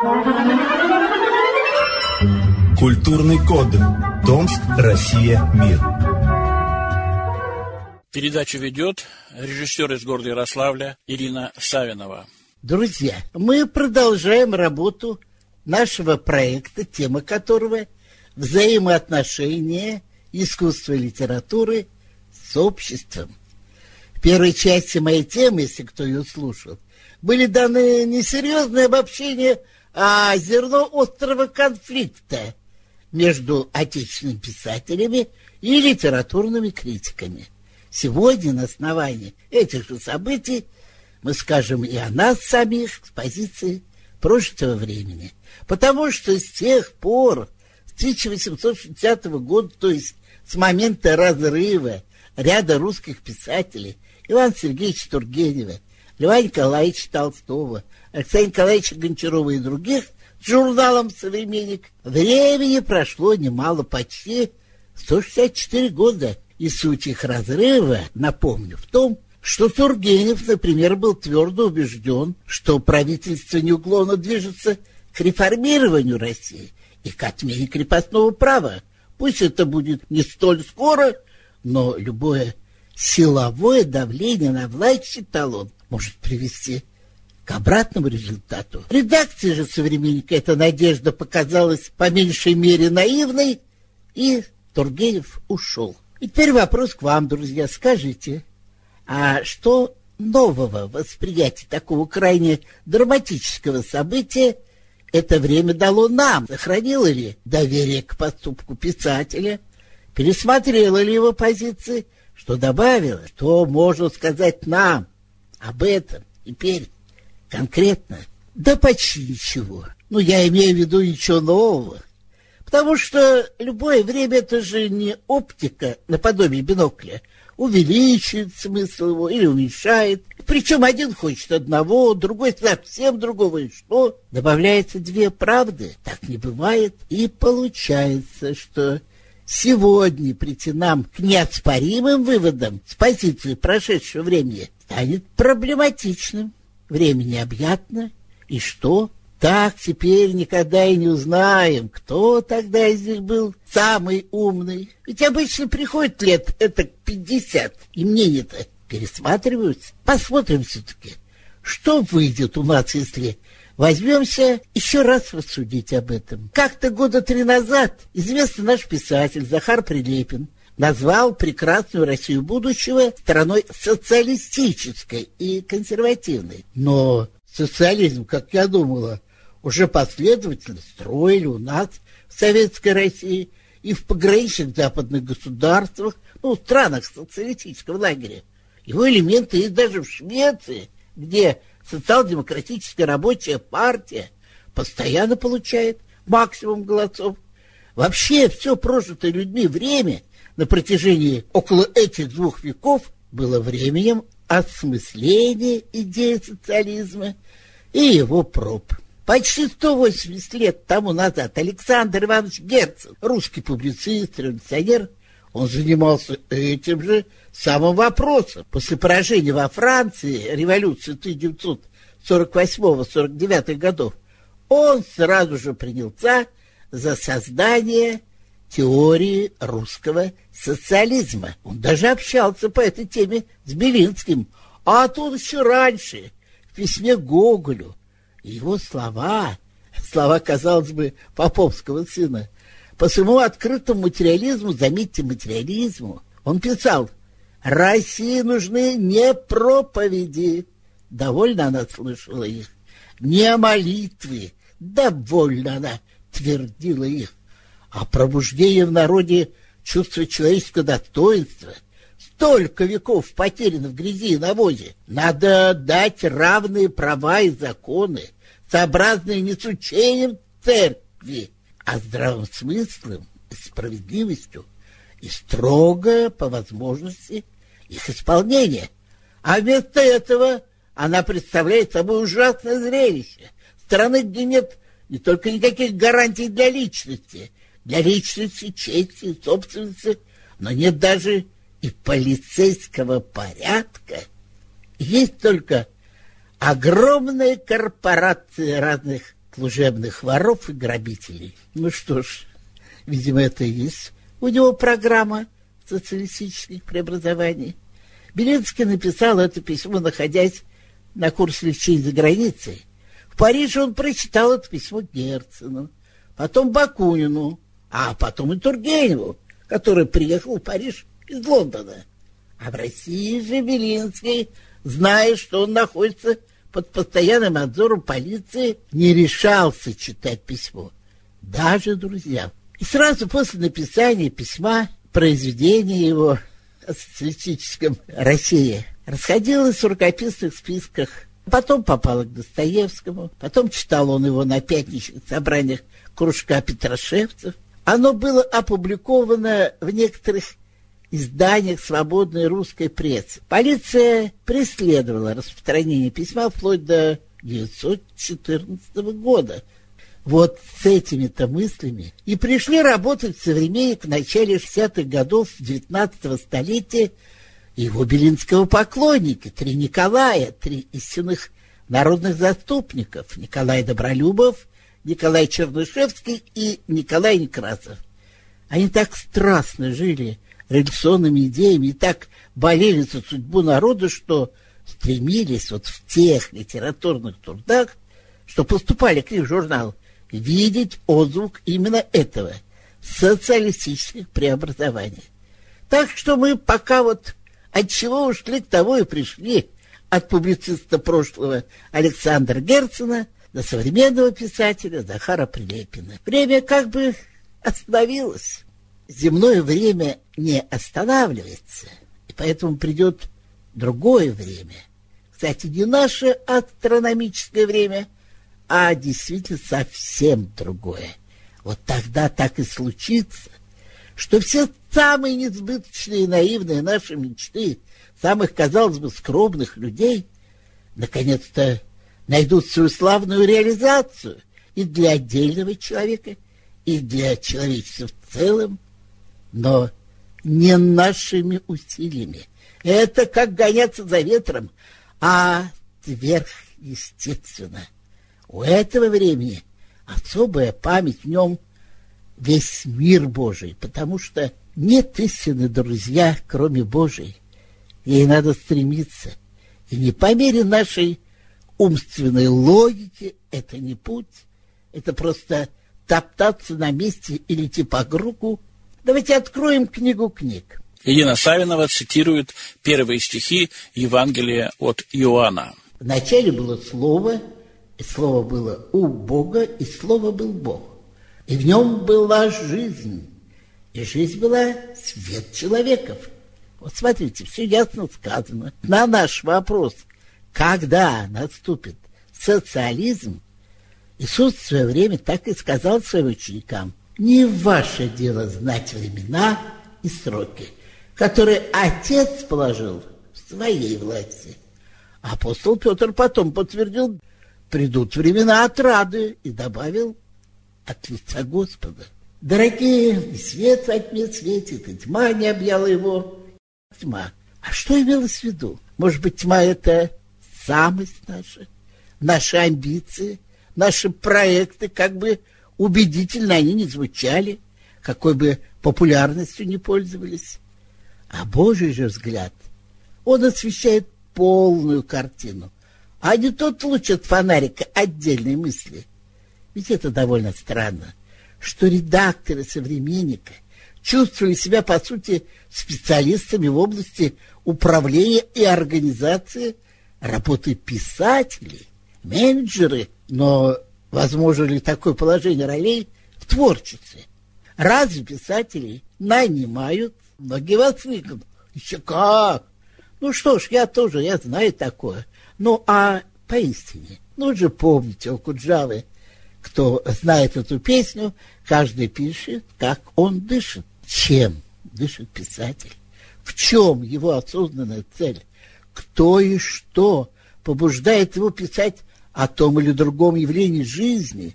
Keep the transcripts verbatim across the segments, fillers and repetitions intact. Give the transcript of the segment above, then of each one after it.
Культурный код. Томск, Россия, мир. Передачу ведет режиссер из города Ярославля Ирина Савинова. Друзья, мы продолжаем работу нашего проекта, тема которого – взаимоотношения искусства и литературы с обществом. В первой части моей темы, если кто ее слушал, были даны не серьезные обобщения, а зерно острого конфликта между отечественными писателями и литературными критиками. Сегодня на основании этих же событий мы скажем и о нас самих с позиции прожитого времени. Потому что с тех пор, с тысяча восемьсот шестидесятого года, то есть с момента разрыва ряда русских писателей, Ивана Сергеевича Тургенева, Льва Николаевича Толстого, Александра Николаевича Гончарова и других, с журналом «Современник», времени прошло немало, почти сто шестьдесят четыре года. И суть их разрыва, напомню, в том, что Тургенев, например, был твердо убежден, что правительство неуклонно движется к реформированию России и к отмене крепостного права. Пусть это будет не столь скоро, но любое силовое давление на власть, считал он, может привести к обратному результату. Редакции же «Современника» эта надежда показалась по меньшей мере наивной, и Тургенев ушел. И теперь вопрос к вам, друзья. Скажите, а что нового в восприятии такого крайне драматического события это время дало нам? Сохранило ли доверие к поступку писателя? Пересмотрело ли его позиции? Что добавило? Что можно сказать нам об этом теперь конкретно? Да почти ничего. Ну, я имею в виду ничего нового. Потому что любое время — это же не оптика наподобие бинокля. Увеличивает смысл его или уменьшает. Причем один хочет одного, другой совсем другого. И что? Добавляется две правды. Так не бывает. И получается, что сегодня прийти нам к неоспоримым выводам с позиции прошедшего времени станет проблематичным. Время необъятно. И что? Так теперь никогда и не узнаем, кто тогда из них был самый умный. Ведь обычно приходит лет это пятьдесят, и мнения-то пересматриваются. Посмотрим все-таки, что выйдет у нас, если возьмемся еще раз рассудить об этом. Как-то года три назад известный наш писатель Захар Прилепин назвал прекрасную Россию будущего страной социалистической и консервативной. Но социализм, как я думала, уже последовательно строили у нас в Советской России и в пограничных западных государствах, ну, в странах социалистического лагеря. Его элементы есть даже в Швеции, где социал-демократическая рабочая партия постоянно получает максимум голосов. Вообще все прожитое людьми время на протяжении около этих двух веков было временем осмысления идеи социализма и его проб. Почти сто восемьдесят лет тому назад Александр Иванович Герцен, русский публицист, революционер, он занимался этим же самым вопросом. После поражения во Франции революции тысяча девятьсот сорок восьмого — сорок девятого годов он сразу же принялся за создание теории русского социализма. Он даже общался по этой теме с Белинским, а тут еще раньше, в письме Гоголю. Его слова, слова, казалось бы, поповского сына, по своему открытому материализму, заметьте, материализму, он писал: «России нужны не проповеди», довольно она слышала их, не молитвы, довольно она твердила их, а пробуждение в народе чувства человеческого достоинства. Столько веков потеряно в грязи и навозе. Надо дать равные права и законы, сообразные не с учением церкви, а здравым смыслом и справедливостью, и строго, по возможности, их исполнения. А вместо этого она представляет собой ужасное зрелище. Страны, где нет не только никаких гарантий для личности, для личности, чести и собственности, но нет даже и полицейского порядка. Есть только огромные корпорации разных служебных воров и грабителей. Ну что ж, видимо, это и есть у него программа социалистических преобразований. Белинский написал это письмо, находясь на курсе лечения за границей. В Париже он прочитал это письмо Герцену, потом Бакунину, а потом и Тургеневу, который приехал в Париж из Лондона. А в России же Белинский, зная, что он находится под постоянным надзором полиции, не решался читать письмо, даже друзьям. И сразу после написания письма произведение его о социалистическом России расходилось в рукописных списках. Потом попало к Достоевскому, потом читал он его на пятничных собраниях кружка петрошевцев. Оно было опубликовано в некоторых изданиях свободной русской прессы. Полиция преследовала распространение письма вплоть до девятьсот четырнадцатого года. Вот с этими-то мыслями и пришли работать в «Современник» в начале шестидесятых годов девятнадцатого столетия его белинского поклонника, три Николая, три истинных народных заступников: Николай Добролюбов, Николай Чернышевский и Николай Некрасов. Они так страстно жили революционными идеями и так болели за судьбу народа, что стремились вот в тех литературных трудах, что поступали к ним в журнал, видеть отзвук именно этого социалистических преобразований. Так что мы пока вот от чего ушли, к того и пришли, от публициста прошлого Александра Герцена до современного писателя Захара Прилепина. Время как бы остановилось. Земное время не останавливается, и поэтому придет другое время. Кстати, не наше астрономическое время, а действительно совсем другое. Вот тогда так и случится, что все самые несбыточные и наивные наши мечты самых, казалось бы, скромных людей наконец-то найдут свою славную реализацию и для отдельного человека, и для человечества в целом, но не нашими усилиями. Это как гоняться за ветром, а сверхъестественно. У этого времени особая память, в нем весь мир Божий, потому что нет истины, друзья, кроме Божией. Ей надо стремиться. И не по мере нашей умственной логики, это не путь, это просто топтаться на месте или идти по кругу. Давайте откроем книгу книг. Ирина Савинова цитирует первые стихи Евангелия от Иоанна. Вначале было Слово, и Слово было у Бога, и Слово был Бог. И в нем была жизнь, и жизнь была свет человеков. Вот смотрите, все ясно сказано. На наш вопрос, когда наступит социализм, Иисус в свое время так и сказал своим ученикам: не ваше дело знать времена и сроки, которые Отец положил в своей власти. Апостол Петр потом подтвердил: придут времена отрады, и добавил: от лица Господа. Дорогие, и свет во тьме светит, и тьма не объяла его. Тьма. А что имелось в виду? Может быть, тьма — это самость наша, наши амбиции, наши проекты, как бы убедительно они не звучали, какой бы популярностью не пользовались. А Божий же взгляд, он освещает полную картину, а не тот луч от фонарика отдельной мысли. Ведь это довольно странно, что редакторы «Современника» чувствовали себя, по сути, специалистами в области управления и организации работы писателей, менеджеры. Но возможно ли такое положение ролей в творчестве? Разве писателей нанимают? Многие воскликнут: еще как! Ну что ж, я тоже, я знаю такое. Ну а поистине, ну же помните, у Куджавы, кто знает эту песню, каждый пишет, как он дышит. Чем дышит писатель? В чем его осознанная цель? Кто и что побуждает его писать о том или другом явлении жизни?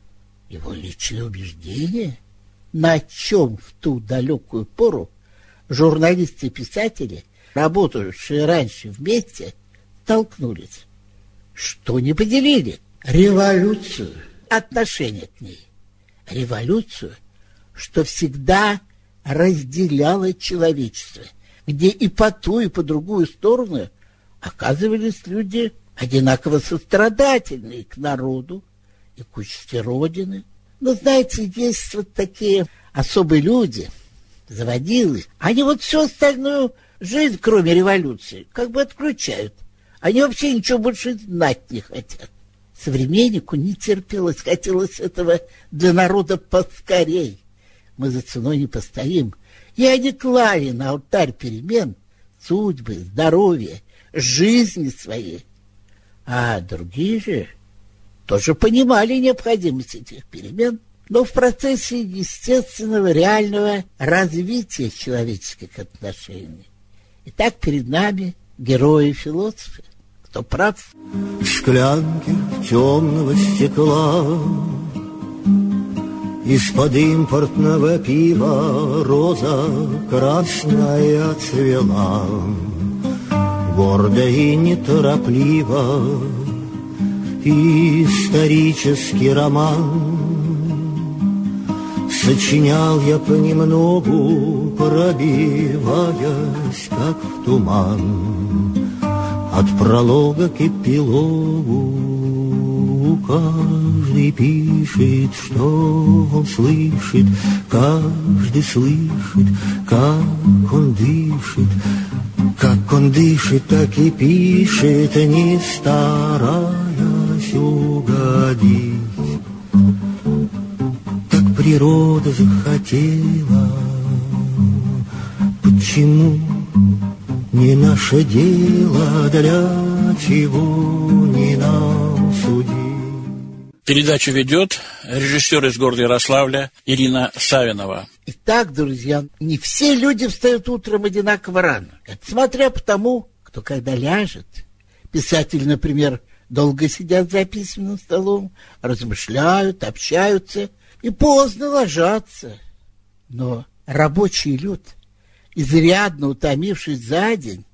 Его личное убеждение? На чем в ту далекую пору журналисты и писатели, работавшие раньше вместе, столкнулись? Что не поделили? Революцию. отношение к ней. Революцию, что всегда разделяло человечество, где и по ту, и по другую сторону оказывались люди одинаково сострадательные к народу и к участи Родины. Но, знаете, есть вот такие особые люди, заводилы, они вот всю остальную жизнь, кроме революции, как бы отключают. Они вообще ничего больше знать не хотят. Современнику не терпелось, хотелось этого для народа поскорей. Мы за ценой не постоим. И они клали на алтарь перемен судьбы, здоровья, жизни своей. А другие же тоже понимали необходимость этих перемен, но в процессе естественного, реального развития человеческих отношений. Итак, перед нами герои и философы. Кто прав? Склянки темного стекла, из-под импортного пива роза красная цвела. Гордо и неторопливо исторический роман сочинял я понемногу, пробиваясь, как в туман. От пролога к эпилогу каждый пишет, что он слышит, каждый слышит, как он дышит. Как он дышит, так и пишет, не стараясь угодить. Так природа захотела, почему не наше дело, для чего не нам судить. Передачу ведет режиссер из города Ярославля Ирина Савинова. Итак, друзья, не все люди встают утром одинаково рано. Это смотря по тому, кто когда ляжет. Писатели, например, долго сидят за письменным столом, размышляют, общаются и поздно ложатся. Но рабочий люд, изрядно утомившись за день,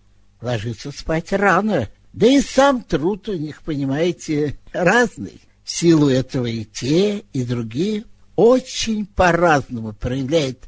ложится спать рано. Да и сам труд у них, понимаете, разный. В силу этого и те, и другие очень по-разному проявляют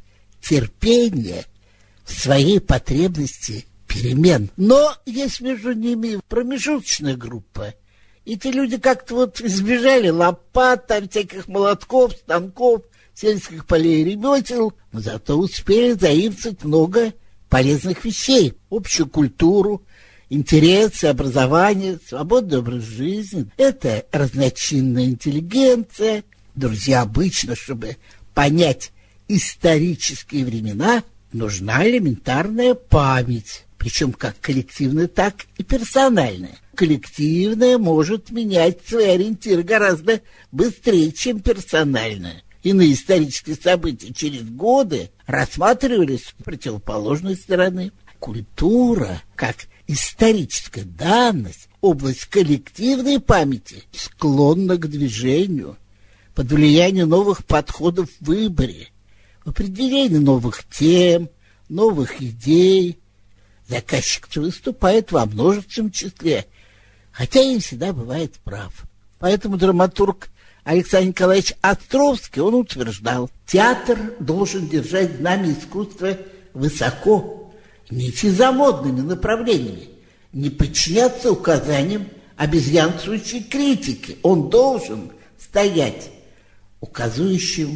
терпение в своей потребности перемен. Но есть между ними промежуточная группа. Эти люди как-то вот избежали лопат, там всяких молотков, станков, сельских полей и ремесел, но зато успели заимствовать много полезных вещей, общую культуру, интересы, образование, свободный образ жизни. Это разночинная интеллигенция. Друзья, обычно, чтобы понять исторические времена, нужна элементарная память. Причем как коллективная, так и персональная. Коллективная может менять свои ориентиры гораздо быстрее, чем персональная. Иные исторические события через годы рассматривались с противоположной стороны. Культура, как историческая данность, область коллективной памяти, склонна к движению под влиянием новых подходов в выборе, в определении новых тем, новых идей. Заказчик выступает во множественном числе, хотя и не всегда бывает прав. Поэтому драматург Александр Николаевич Островский, он утверждал, театр должен держать знамя искусства высоко, не идти за модными направлениями, не подчиняться указаниям обезьянствующей критики. Он должен стоять указующим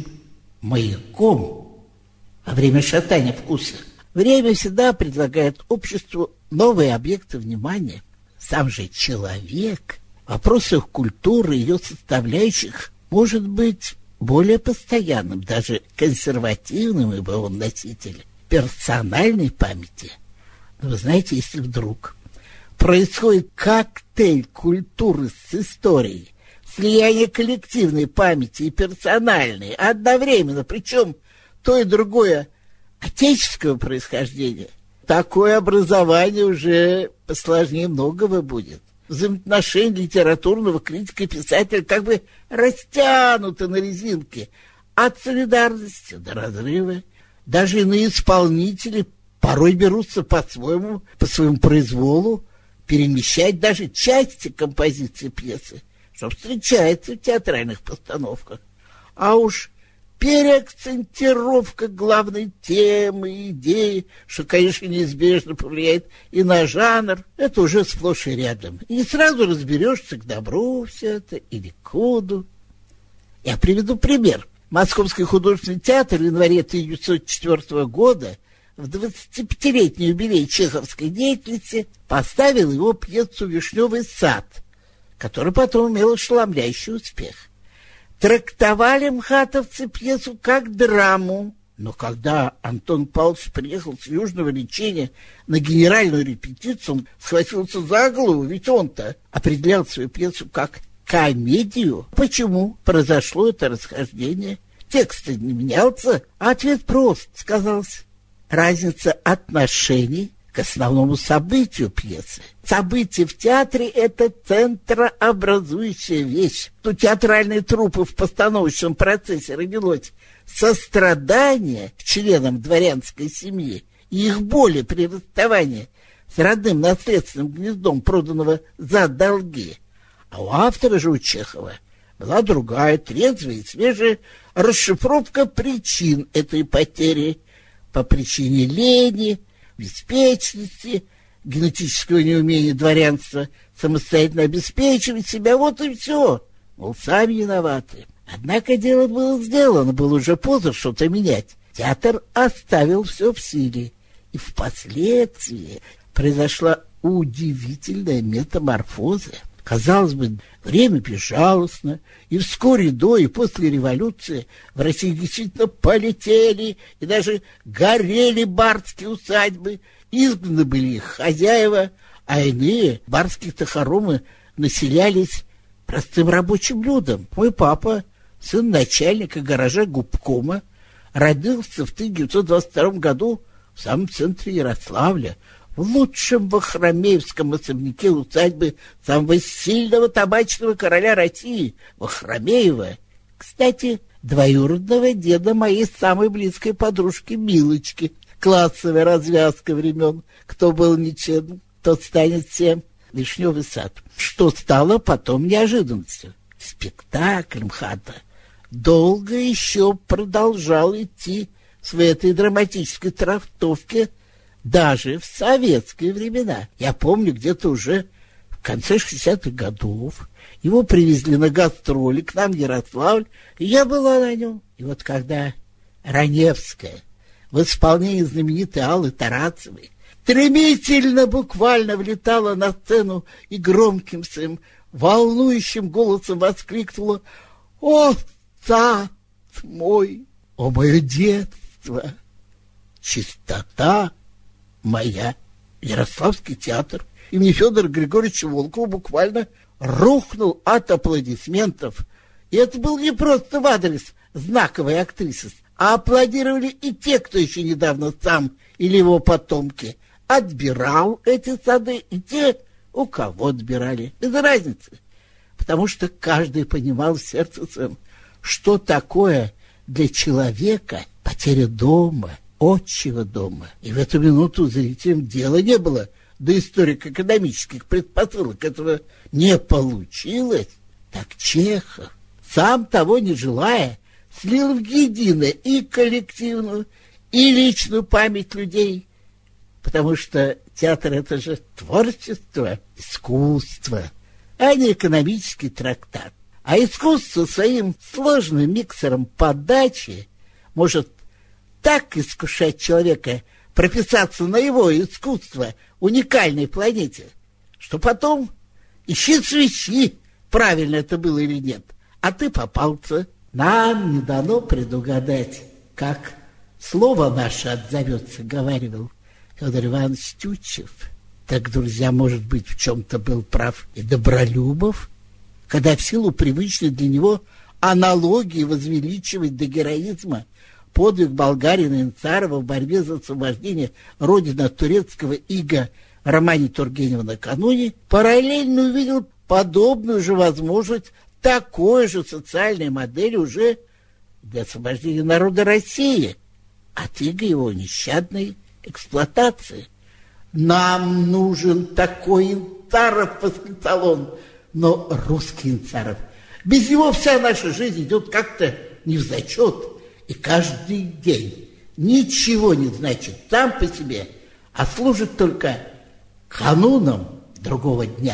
маяком во время шатания вкуса. Время всегда предлагает обществу новые объекты внимания. Сам же человек в вопросах культуры и ее составляющих может быть более постоянным, даже консервативным, ибо он носитель персональной памяти. Но вы знаете, если вдруг происходит коктейль культуры с историей, слияние коллективной памяти и персональной одновременно, причем то и другое отеческого происхождения, такое образование уже посложнее многого будет. Взаимоотношения литературного критика и писателя как бы растянуты на резинке от солидарности до разрыва. Даже иные исполнители порой берутся по-своему, по своему произволу, перемещать даже части композиции пьесы, что встречается в театральных постановках. А уж переакцентировка главной темы и идеи, что, конечно, неизбежно повлияет и на жанр, это уже сплошь и рядом. И не сразу разберешься, к добру все это или к худу. Я приведу пример. Московский художественный театр в январе тысяча девятьсот четвёртого года в двадцатипятилетний юбилей чеховской деятельности поставил его пьесу «Вишневый сад», которая потом имела ошеломляющий успех. Трактовали мхатовцы пьесу как драму, но когда Антон Павлович приехал с южного лечения на генеральную репетицию, он схватился за голову, ведь он-то определял свою пьесу как комедию. Почему произошло это расхождение? Текст не менялся, а ответ прост. Сказалось, разница отношений к основному событию пьесы. Событие в театре – это центрообразующая вещь. У театральной труппы в постановочном процессе родилось сострадание к членам дворянской семьи и их боли при расставании с родным наследственным гнездом, проданного за долги. А у автора же, у Чехова, была другая, трезвая и свежая расшифровка причин этой потери по причине лени, беспечности, генетического неумения дворянства самостоятельно обеспечивать себя. Вот и все. Мол, сами виноваты. Однако дело было сделано, было уже поздно что-то менять. Театр оставил все в силе. И впоследствии произошла удивительная метаморфоза. Казалось бы, время безжалостно, и вскоре до и после революции в России действительно полетели и даже горели барские усадьбы, изгнаны были их хозяева, а иные барские-то хоромы населялись простым рабочим людом. Мой папа, сын начальника гаража губкома, родился в тысяча девятьсот двадцать втором году в самом центре Ярославля, в лучшем вахромеевском особняке усадьбы самого сильного табачного короля России, Вахромеева. Кстати, двоюродного деда моей самой близкой подружки Милочки. Классовая развязка времен. Кто был ничем, тот станет всем. Вишневый сад. Что стало потом неожиданностью. Спектакль МХАТа долго еще продолжал идти в этой драматической трактовке даже в советские времена. Я помню, где-то уже в конце шестидесятых годов его привезли на гастроли к нам в Ярославль, и я была на нем. И вот когда Раневская в исполнении знаменитой Аллы Тарацевой стремительно, буквально влетала на сцену и громким своим волнующим голосом воскликнула: «О, сад мой! О, мое детство! Чистота моя!» Ярославский театр имени Федора Григорьевича Волкова буквально рухнул от аплодисментов. И это был не просто в адрес знаковой актрисы, а аплодировали и те, кто еще недавно сам или его потомки отбирал эти сады, и те, у кого отбирали. Без разницы. Потому что каждый понимал в сердце своем, что такое для человека потеря дома, отчего дома. И в эту минуту зрителям дела не было до историко-экономических предпосылок. Этого не получилось. Так Чехов, сам того не желая, слил в единое и коллективную, и личную память людей. Потому что театр — это же творчество, искусство, а не экономический трактат. А искусство своим сложным миксером подачи может так искушать человека прописаться на его искусство уникальной планете, что потом ищи свищи, правильно это было или нет, а ты попался. Нам не дано предугадать, как слово наше отзовется, говаривал Федор Иванович Тютчев. Так, друзья, может быть, в чем-то был прав и Добролюбов, когда в силу привычной для него аналогии возвеличивать до героизма подвиг болгарина Инцарова в борьбе за освобождение родины от турецкого ига в романе Тургенева «Накануне», параллельно увидел подобную же возможность такой же социальной модели уже для освобождения народа России от ига его нещадной эксплуатации. «Нам нужен такой Инцаров», — восклицал он, — но русский Инцаров. Без него вся наша жизнь идет как-то невзачет, и каждый день ничего не значит сам по себе, а служит только кануном другого дня.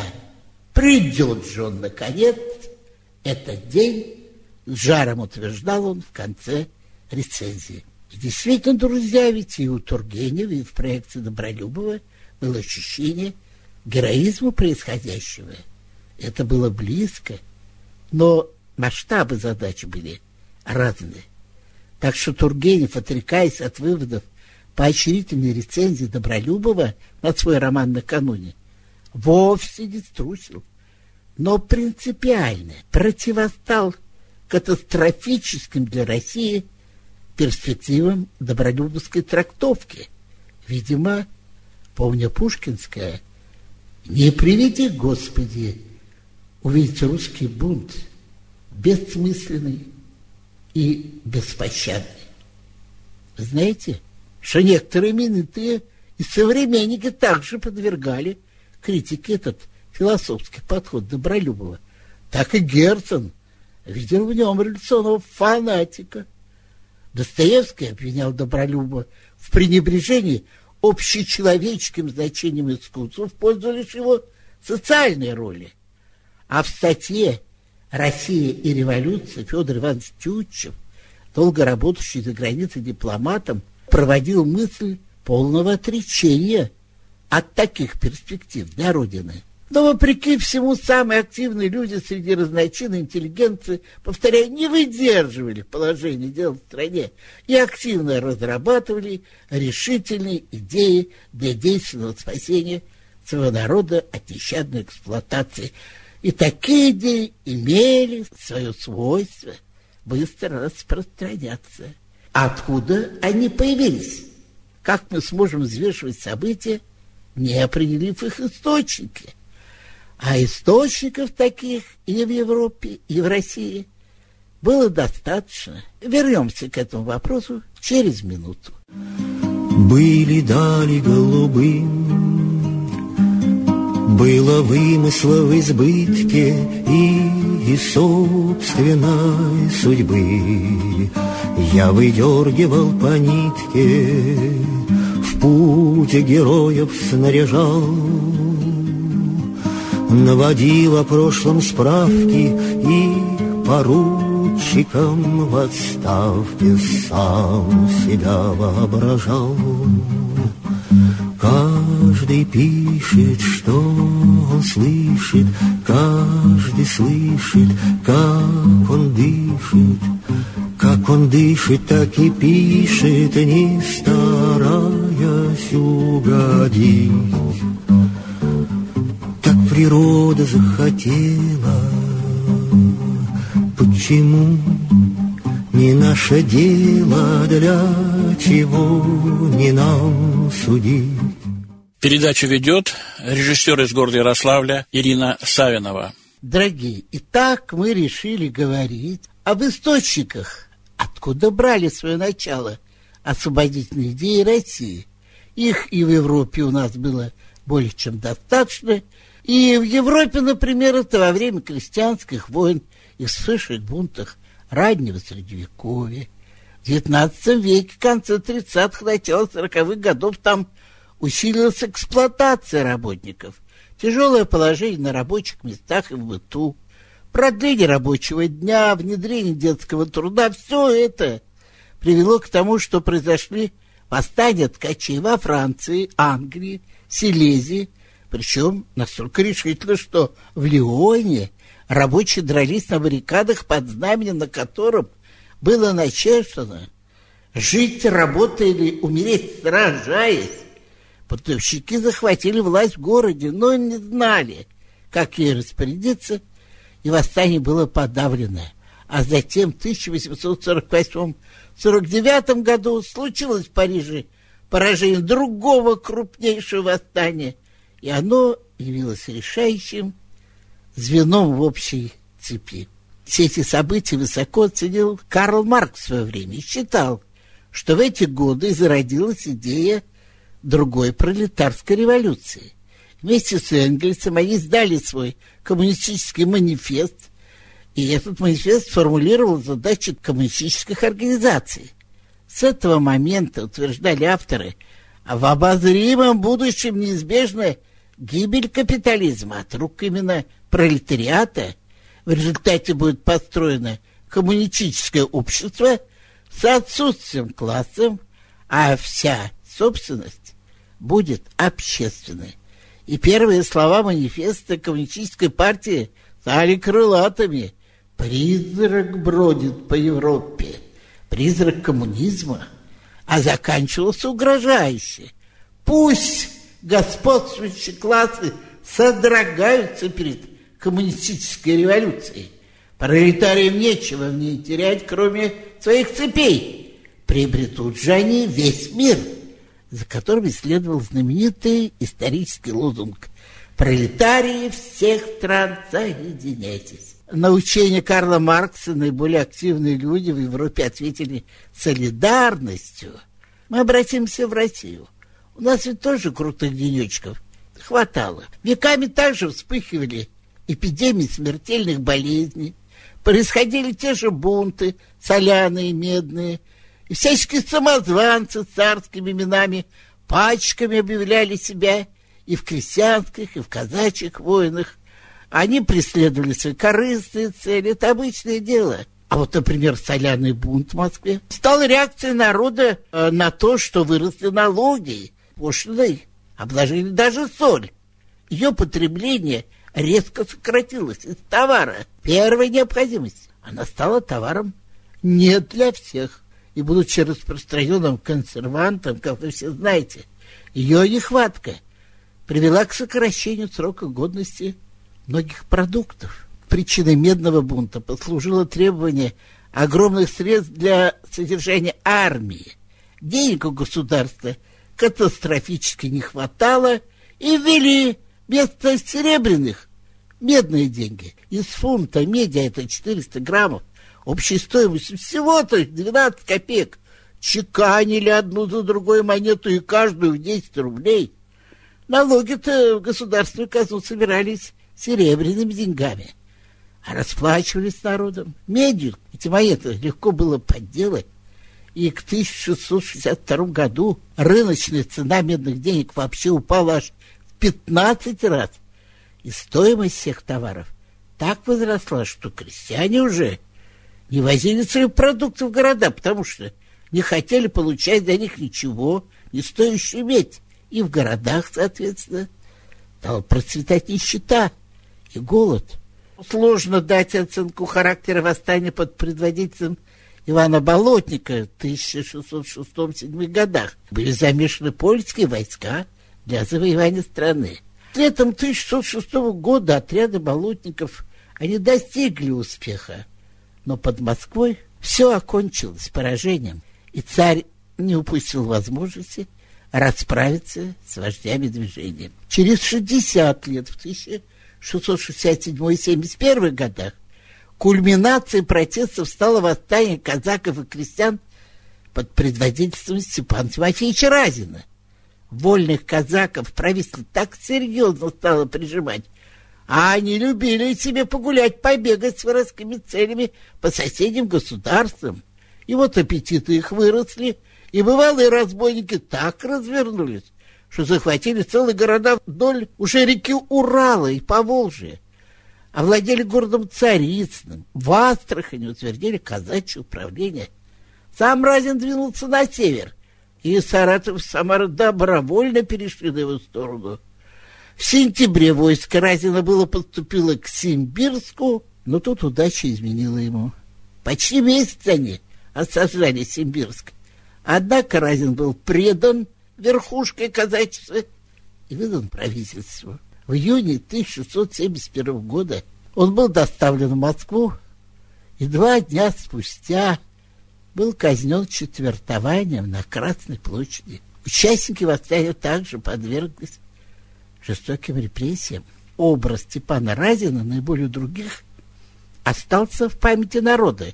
Придет же он, наконец, этот день, с жаром утверждал он в конце рецензии. И действительно, друзья, ведь и у Тургенева, и в проекте Добролюбова было ощущение героизма происходящего. Это было близко, но масштабы задачи были разные. Так что Тургенев, отрекаясь от выводов поощрительной рецензии Добролюбова на свой роман «Накануне», вовсе не струсил, но принципиально противостал катастрофическим для России перспективам добролюбовской трактовки. Видимо, помня пушкинское, «Не приведи, Господи, увидеть русский бунт, бессмысленный и беспощадный». Вы знаете, что некоторые именитые и современники также подвергали критике этот философский подход Добролюбова. Так и Герцен видел в нем революционного фанатика. Достоевский обвинял Добролюбова в пренебрежении общечеловеческим значением искусства в пользу лишь его социальной роли. А в статье «Россия и революция» Федор Иванович Тютчев, долго работающий за границей дипломатом, проводил мысль полного отречения от таких перспектив для Родины. Но, вопреки всему, самые активные люди среди разночинной интеллигенции, повторяю, не выдерживали положение дел в стране и активно разрабатывали решительные идеи для действенного спасения своего народа от нещадной эксплуатации. И такие идеи имели свое свойство быстро распространяться. А откуда они появились? Как мы сможем взвешивать события, не определив их источники? А источников таких и в Европе, и в России было достаточно. Вернемся к этому вопросу через минуту. Были дали голубым, было вымысла в избытке и, и собственной судьбы. Я выдергивал по нитке, в путь героев снаряжал, наводил о прошлом справки и поручиком в отставке сам себя воображал. Каждый пишет, что он слышит, каждый слышит, как он дышит. Как он дышит, так и пишет, не стараясь угодить. Так природа захотела, почему не наше дело, для чего не нам судить? Передачу ведет режиссер из города Ярославля Ирина Савинова. Дорогие, итак, мы решили говорить об источниках, откуда брали свое начало освободительные идеи России. Их и в Европе у нас было более чем достаточно. И в Европе, например, это во время крестьянских войн и вспышек бунтах раннего Средневековья. В девятнадцатом веке, в конце тридцатых, начало сороковых годов там усилилась эксплуатация работников, тяжелое положение на рабочих местах и в быту, продление рабочего дня, внедрение детского труда. Все это привело к тому, что произошли восстания ткачей во Франции, Англии, Силезии, причем настолько решительно, что в Лионе рабочие дрались на баррикадах под знаменем, на котором было начертано «Жить, работая или умереть, сражаясь». Бунтовщики захватили власть в городе, но не знали, как ей распорядиться, и восстание было подавлено. А затем в тысяча восемьсот сорок восьмом — сорок девятом году случилось в Париже поражение другого крупнейшего восстания, и оно явилось решающим звеном в общей цепи. Все эти события высоко оценил Карл Маркс в свое время и считал, что в эти годы зародилась идея другой пролетарской революции. Вместе с Энгельсом они издали свой коммунистический манифест, и этот манифест формулировал задачи коммунистических организаций. С этого момента, утверждали авторы, в обозримом будущем неизбежна гибель капитализма от рук именно пролетариата. В результате будет построено коммунистическое общество с отсутствием классов, а вся собственность будет общественной. И первые слова манифеста коммунистической партии стали крылатыми. «Призрак бродит по Европе», призрак коммунизма, а заканчивался угрожающе. «Пусть господствующие классы содрогаются перед коммунистической революцией. Пролетариям нечего в ней терять, кроме своих цепей. Приобретут же они весь мир», за которым следовал знаменитый исторический лозунг «Пролетарии всех стран, соединяйтесь». На учение Карла Маркса наиболее активные люди в Европе ответили солидарностью. Мы обратимся в Россию. У нас ведь тоже крутых денечков хватало. Веками также вспыхивали эпидемии смертельных болезней, происходили те же бунты, соляные, медные, и всяческие самозванцы с царскими именами пачками объявляли себя и в крестьянских, и в казачьих войнах. Они преследовали свои корыстные цели, это обычное дело. А вот, например, соляный бунт в Москве стал реакцией народа э, на то, что выросли налоги, пошлиной, обложили даже соль. Ее потребление резко сократилось из товара первой необходимости. Она стала товаром не для всех. И, будучи распространенным консервантом, как вы все знаете, ее нехватка привела к сокращению срока годности многих продуктов. Причиной медного бунта послужило требование огромных средств для содержания армии. Денег у государства катастрофически не хватало, и ввели вместо серебряных медные деньги. Из фунта меди, а это четыреста граммов, общей стоимостью всего-то двенадцать копеек, чеканили одну за другой монету и каждую в десять рублей. Налоги-то в государственную казну собирались серебряными деньгами, а расплачивались народом медью. Эти монеты легко было подделать, и к тысяча шестьсот шестьдесят второму году рыночная цена медных денег вообще упала аж в пятнадцать раз, и стоимость всех товаров так возросла, что крестьяне уже не возили свои продукты в города, потому что не хотели получать за них ничего, не стоящую медь. И в городах, соответственно, стала процветать нищета и голод. Сложно дать оценку характера восстания под предводительством Ивана Болотника в тысяча шестьсот шестом — седьмом годах. Были замешаны польские войска для завоевания страны. Летом тысяча шестьсот шестого года отряды болотников они достигли успеха. Но под Москвой все окончилось поражением, и царь не упустил возможности расправиться с вождями движения. Через шестьдесят лет, в тысяча шестьсот шестьдесят седьмом и семьдесят первом годах, кульминацией протестов стало восстание казаков и крестьян под предводительством Степана Тимофеевича Разина. Вольных казаков правительство так серьезно стало прижимать, а они любили себе погулять, побегать с воровскими целями по соседним государствам. И вот аппетиты их выросли, и бывалые разбойники так развернулись, что захватили целые города вдоль уже реки Урала и Поволжья. Овладели городом Царицыным, в Астрахани утвердили казачье управление. Сам Разин двинулся на север, и Саратов и Самара добровольно перешли на его сторону. В сентябре войско Разина было поступило к Симбирску, но тут удача изменила ему. Почти месяц они осаждали Симбирск. Однако Разин был предан верхушкой казачества и выдан правительству. В июне тысяча шестьсот семьдесят первого года он был доставлен в Москву и два дня спустя был казнен четвертованием на Красной площади. Участники восстания также подверглись жестоким репрессиям. Образ Степана Разина, наиболее других, остался в памяти народа.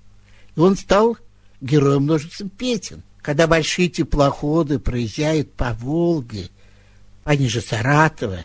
И он стал героем множества песен. Когда большие теплоходы проезжают по Волге, пониже Саратова,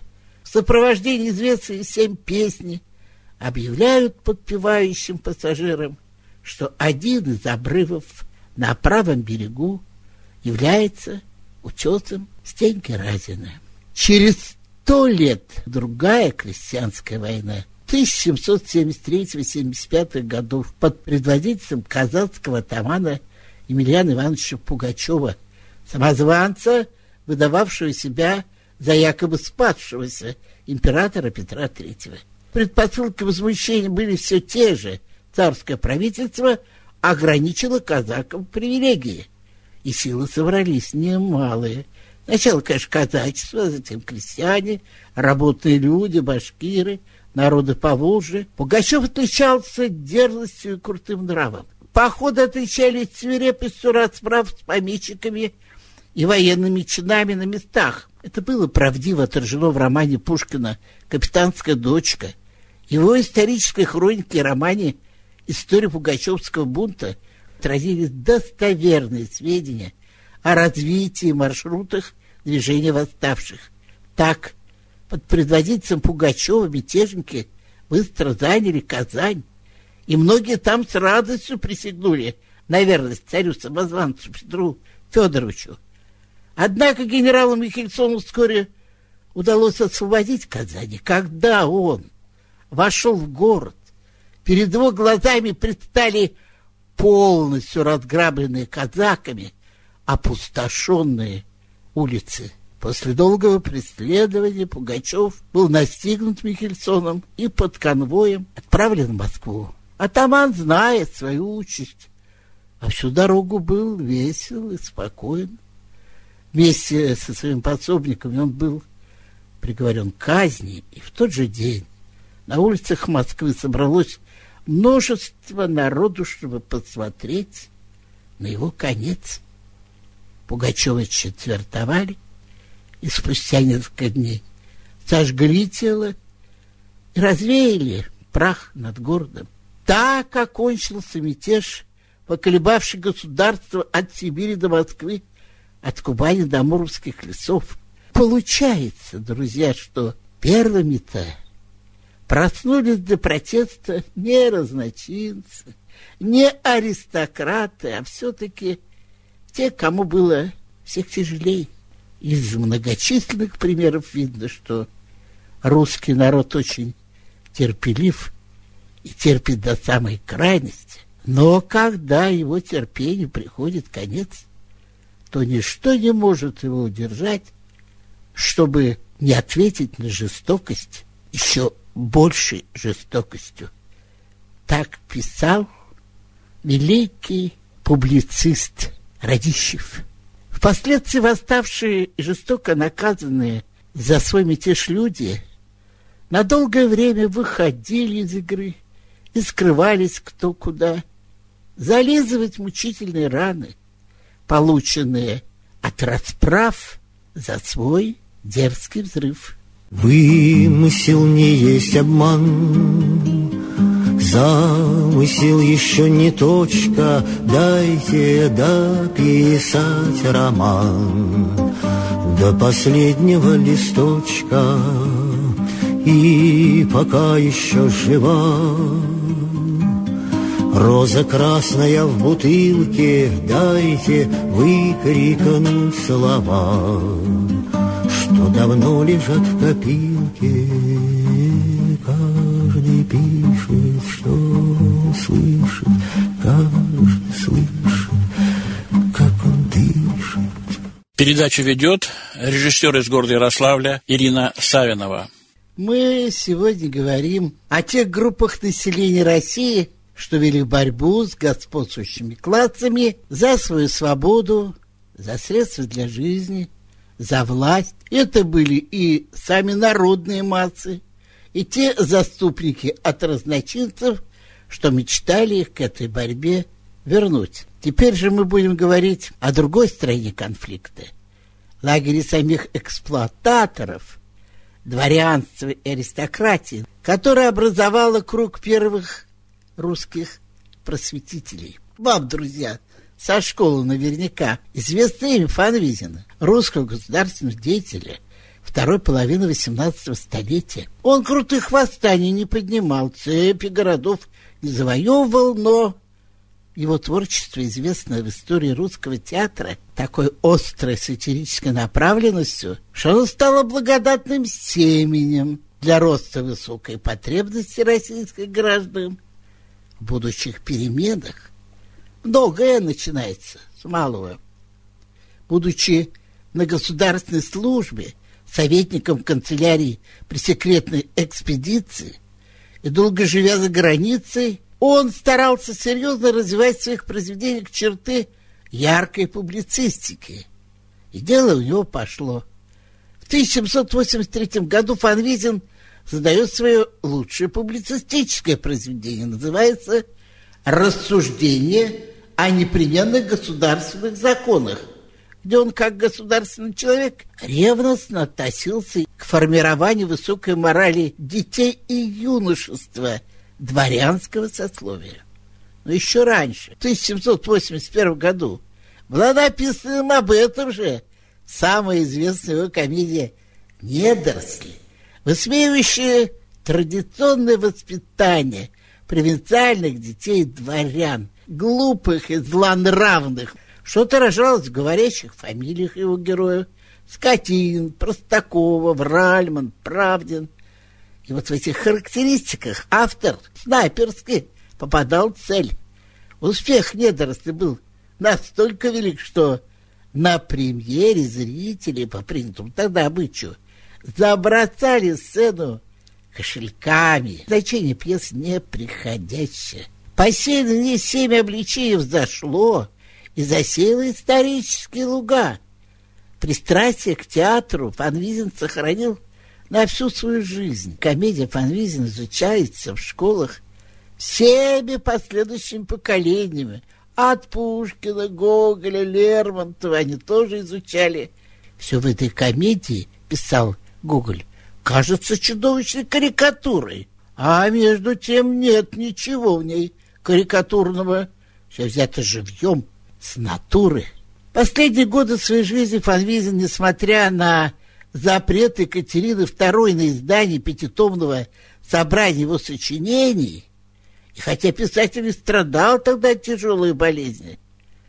в сопровождении известной всем песни объявляют подпевающим пассажирам, что один из обрывов на правом берегу является утесом Стеньки Разина. Через сто лет другая крестьянская война тысяча семьсот семьдесят третьего — семьдесят пятого годов под предводительством казацкого атамана Емельяна Ивановича Пугачева, самозванца, выдававшего себя за якобы спасшегося императора Петра Третьего. Предпосылки возмущения были все те же. Царское правительство ограничило казакам привилегии, и силы собрались немалые. Сначала, конечно, казачество, затем крестьяне, работные люди, башкиры, народы Поволжья. Пугачев отличался дерзостью и крутым нравом. Походы отличались свирепостью расправ с помещиками и военными чинами на местах. Это было правдиво отражено в романе Пушкина «Капитанская дочка». Его исторической хронике и романе «История пугачевского бунта» отразились достоверные сведения о развитии маршрутах движения восставших. Так, под предводительством Пугачева мятежники быстро заняли Казань, и многие там с радостью присягнули на верность царю-самозванцу Петру Федоровичу. Однако генералу Михельсону вскоре удалось освободить Казань. Когда он вошел в город, перед его глазами предстали полностью разграбленные казаками опустошенные улицы. После долгого преследования Пугачев был настигнут Михельсоном и под конвоем отправлен в Москву. Атаман знает свою участь, а всю дорогу был весел и спокоен. Вместе со своим пособником он был приговорен к казни, и в тот же день на улицах Москвы собралось множество народу, чтобы посмотреть на его конец. Пугачева четвертовали, и спустя несколько дней сожгли тело и развеяли прах над городом. Так окончился мятеж, поколебавший государство от Сибири до Москвы, от Кубани до Муромских лесов. Получается, друзья, что первыми-то проснулись для протеста не разночинцы, не аристократы, а все-таки те, кому было всех тяжелее. Из многочисленных примеров видно, что русский народ очень терпелив и терпит до самой крайности. Но когда его терпению приходит конец, то ничто не может его удержать, чтобы не ответить на жестокость еще большей жестокостью. Так писал великий публицист Радищев. Впоследствии восставшие и жестоко наказанные за свой мятеж люди на долгое время выходили из игры и скрывались кто куда, зализывать мучительные раны, полученные от расправ за свой дерзкий взрыв. Вымысел не есть обман, замысел еще не точка, дайте дописать роман до последнего листочка, и пока еще жива роза красная в бутылке, дайте выкрикнуть слова, что давно лежат в копилке. Каждый пишет, что слышит, каждый слышит, как он дышит. Передачу ведет режиссер из города Ярославля Ирина Савинова. Мы сегодня говорим о тех группах населения России, что вели борьбу с господствующими классами за свою свободу, за средства для жизни, за власть. Это были и сами народные массы, и те заступники от разночинцев, что мечтали их к этой борьбе вернуть. Теперь же мы будем говорить о другой стороне конфликта. Лагере самих эксплуататоров, дворянства и аристократии, которая образовала круг первых русских просветителей. Вам, друзья, со школы наверняка известно имя Фанвизина, русского государственного деятеля, второй половины восемнадцатого столетия. Он крутых восстаний не поднимал, цепи городов не завоевывал, но его творчество, известное в истории русского театра такой острой сатирической направленностью, что оно стало благодатным семенем для роста высокой потребности российских граждан в будущих переменах. Многое начинается с малого. Будучи на государственной службе, советником канцелярии при секретной экспедиции и долго живя за границей, он старался серьезно развивать в своих произведениях черты яркой публицистики. И дело у него пошло. В тысяча семьсот восемьдесят третьем году Фанвизин создает свое лучшее публицистическое произведение. Называется «Рассуждение о непременных государственных законах», где он, как государственный человек, ревностно относился к формированию высокой морали детей и юношества дворянского сословия. Но еще раньше, в тысяча семьсот восемьдесят первом году, была написана об этом же самая известная его комедия «Недоросли», высмеивающая традиционное воспитание провинциальных детей дворян, глупых и злонравных, что отражалось в говорящих фамилиях его героев: Скотин, Простакова, Вральман, Правдин. И вот в этих характеристиках автор снайперски попадал в цель. Успех «Недоросли» был настолько велик, что на премьере зрители, по принятому тогда обычаю, забросали сцену кошельками. Значение пьес неприходящее. Посеяно в ней семь обличий взошло и засеяло исторические луга. Пристрастие к театру Фанвизин сохранил на всю свою жизнь. Комедия Фанвизина изучается в школах всеми последующими поколениями. От Пушкина, Гоголя, Лермонтова они тоже изучали. Все в этой комедии, писал Гоголь, кажется чудовищной карикатурой. А между тем нет ничего в ней карикатурного. Все взято живьем, с натуры. Последние годы своей жизни Фанвизин, несмотря на запрет Екатерины второй на издание пятитомного собрания его сочинений, и хотя писатель страдал тогда от тяжелой болезни,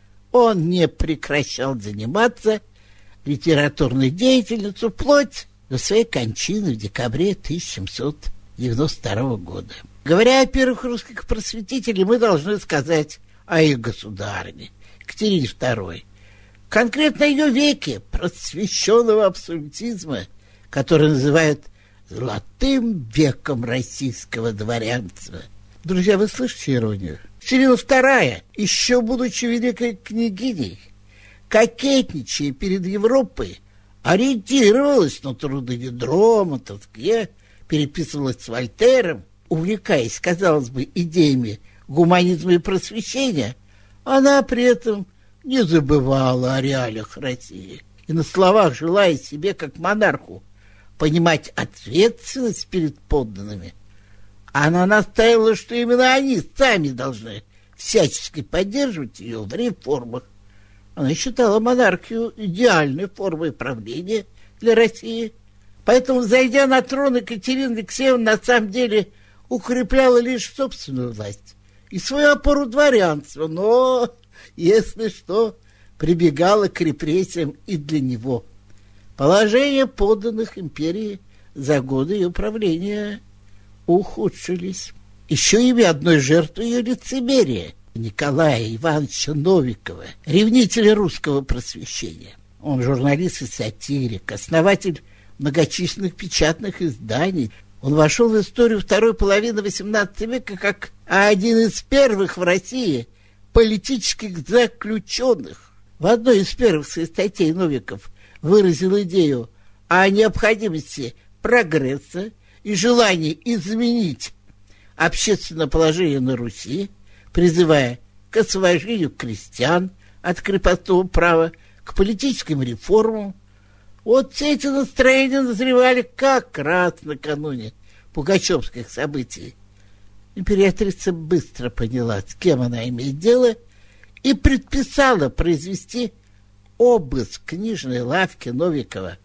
он не прекращал заниматься литературной деятельностью вплоть до своей кончины в декабре тысяча семьсот девяносто второго года. Говоря о первых русских просветителях, мы должны сказать о их государине Екатерине второй. Конкретно ее веке просвещенного абсолютизма, который называют «золотым веком российского дворянства». Друзья, вы слышите иронию? Екатерина вторая, еще будучи великой княгиней, кокетничая перед Европой, ориентировалась на труды Дидро, Монтескье, переписывалась с Вольтером, увлекаясь, казалось бы, идеями гуманизма и просвещения, она при этом не забывала о реалиях России и на словах, желая себе, как монарху, понимать ответственность перед подданными, она настаивала, что именно они сами должны всячески поддерживать ее в реформах. Она считала монархию идеальной формой правления для России. Поэтому, зайдя на трон, Екатерина Алексеевна на самом деле укрепляла лишь собственную власть и свою опору дворянства, но, если что, прибегала к репрессиям и для него. Положение подданных империи за годы ее правления ухудшились. Еще имя одной жертвы ее лицемерия — Николая Ивановича Новикова, ревнителя русского просвещения. Он журналист и сатирик, основатель многочисленных печатных изданий. Он вошел в историю второй половины восемнадцатого века как один из первых в России политических заключенных. В одной из первых своих статей Новиков выразил идею о необходимости прогресса и желании изменить общественное положение на Руси, призывая к освобождению крестьян от крепостного права, к политическим реформам. Вот все эти настроения назревали как раз накануне пугачевских событий. Императрица быстро поняла, с кем она имеет дело, и предписала произвести обыск книжной лавки Новикова.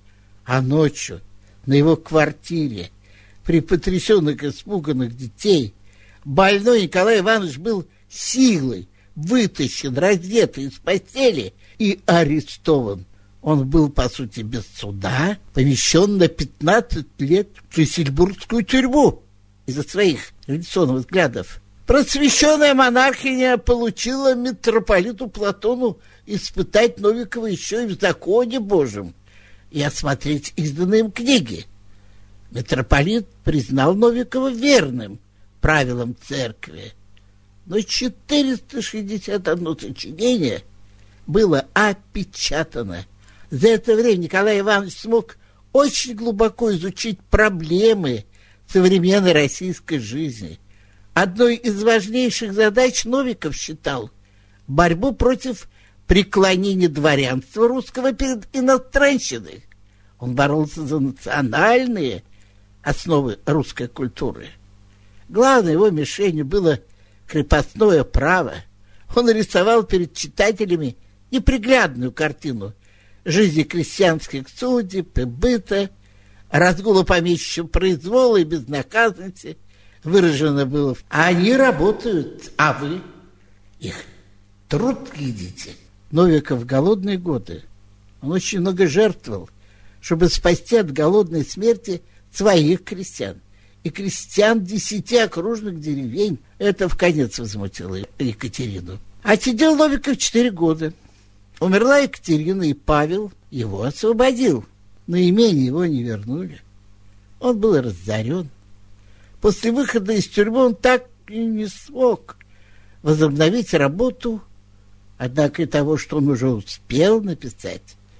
А ночью на его квартире при потрясенных и испуганных детей больной Николай Иванович был силой вытащен, раздетый из постели и арестован. Он был, по сути, без суда помещен на пятнадцать лет в Шлиссельбургскую тюрьму из-за своих революционных взглядов. Просвещенная монархиня получила митрополиту Платону испытать Новикова еще и в законе Божьем и осмотреть изданные им книги. Митрополит признал Новикова верным правилам церкви, но четыреста шестьдесят одно сочинение было опечатано. За это время Николай Иванович смог очень глубоко изучить проблемы современной российской жизни. Одной из важнейших задач Новиков считал борьбу против преклонения дворянства русского перед иностранщиной. Он боролся за национальные основы русской культуры. Главной его мишенью было крепостное право. Он рисовал перед читателями неприглядную картину жизни крестьянских судеб и быта, разгула помещичьего произвола и безнаказанности. Выражено было: они работают, а вы их труд видите. Новиков в голодные годы, он очень много жертвовал, чтобы спасти от голодной смерти своих крестьян и крестьян десяти окружных деревень. Это вконец возмутило Екатерину. А сидел Новиков четыре года. Умерла Екатерина, и Павел его освободил, но имение его не вернули. Он был разорен. После выхода из тюрьмы он так и не смог возобновить работу, однако и того, что он уже успел написать,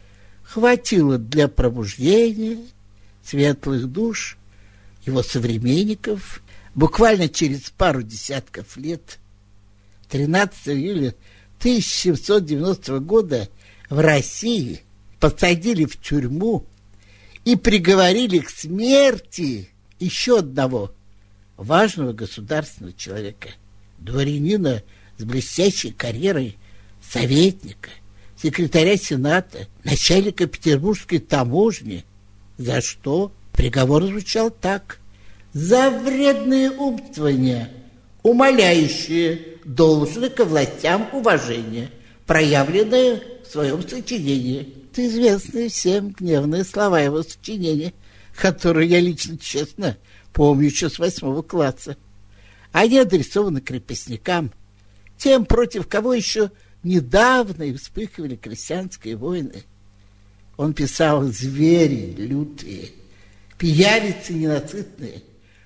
хватило для пробуждения светлых душ его современников. Буквально через пару десятков лет, тринадцатого июля тысяча семьсот девяностого года, в России посадили в тюрьму и приговорили к смерти еще одного важного государственного человека, дворянина с блестящей карьерой, советника, секретаря Сената, начальника Петербургской таможни. За что? Приговор звучал так: за вредные умствования, умаляющие должное ко властям уважение, проявленное в своем сочинении. Это известные всем гневные слова его сочинения, которые я лично, честно, помню еще с восьмого класса. Они адресованы крепостникам, тем, против кого еще недавно и вспыхивали крестьянские войны. Он писал: звери лютые, пьяницы ненасытные.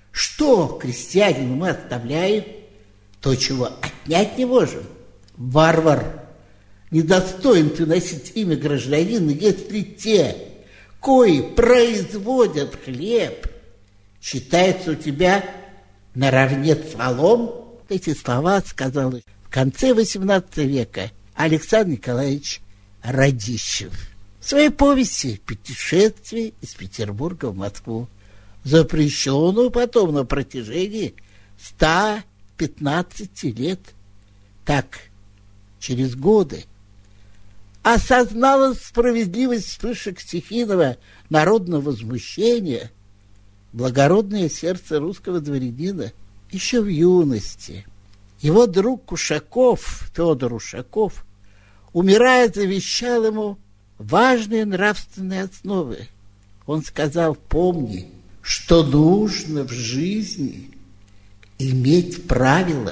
Что крестьянину мы оставляем? То, чего отнять не можем. Варвар, недостоин ты носить имя гражданина, если те, кои производят хлеб, считаются у тебя наравне с валом. Эти слова сказал в конце восемнадцатого века Александр Николаевич Радищев в своей повести «Путешествие из Петербурга в Москву», запрещенную потом на протяжении ста пятнадцати лет. Так, через годы осознала справедливость вспышек стихийного народного возмущения благородное сердце русского дворянина еще в юности. Его друг Ушаков, Федор Ушаков, умирая, завещал ему важные нравственные основы. Он сказал: помни, что нужно в жизни иметь правила,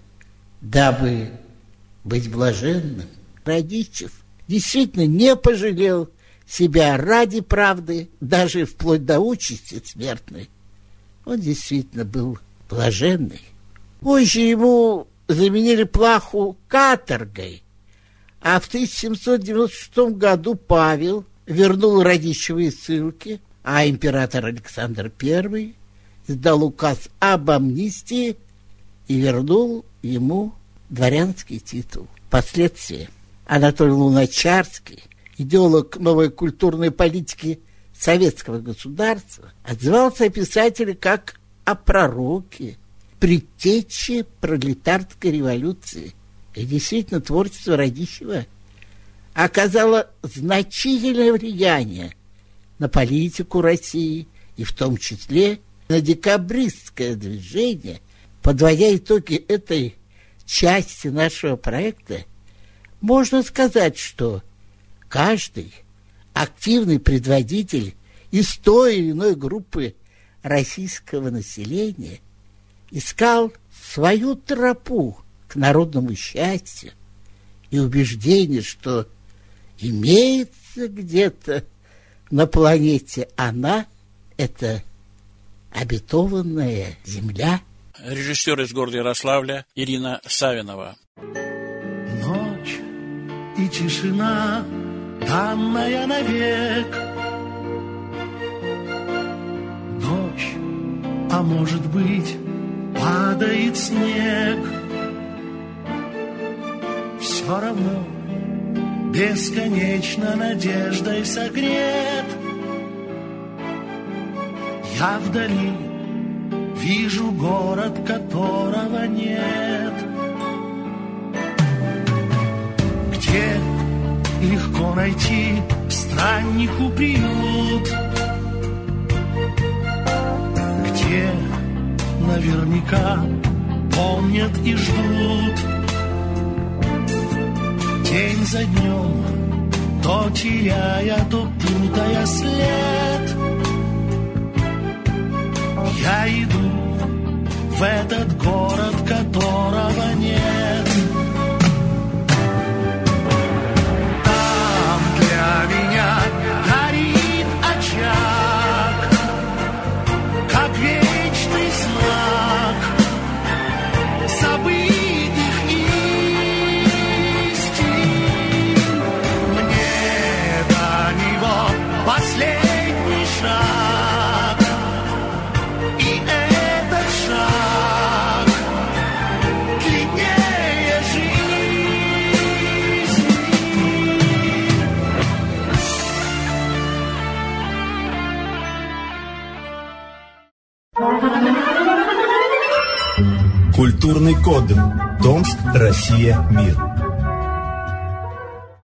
дабы быть блаженным. Радищев действительно не пожалел себя ради правды, даже вплоть до участи смертной. Он действительно был блаженный. Позже ему заменили плаху каторгой, а в тысяча семьсот девяносто шестом году Павел вернул Радищева из ссылки, а император Александр Первый издал указ об амнистии и вернул ему дворянский титул. Впоследствии Анатолий Луначарский, идеолог новой культурной политики советского государства, отзывался о писателе как о пророке, предтече пролетарской революции. И действительно, творчество Радищева оказало значительное влияние на политику России и в том числе на декабристское движение. Подводя итоги этой части нашего проекта, можно сказать, что каждый активный предводитель из той или иной группы российского населения искал свою тропу к народному счастью и убеждение, что имеется где-то на планете она, это обетованная земля. Режиссер из города Ярославля Ирина Савинова. Ночь и тишина, данная навек. Дождь, а может быть, падает снег. Все равно бесконечно надеждой согрет. Я вдали вижу город, которого нет, где легко найти страннику приют, где наверняка помнят и ждут. День за днем, то теряя, то путая след, я иду в этот город, которого нет. Там для меня горит очаг, как вечный знак забытых истин. Мне до него последний шаг, и этот шаг длиннее жизни. Культурный код. Томск, Россия, мир.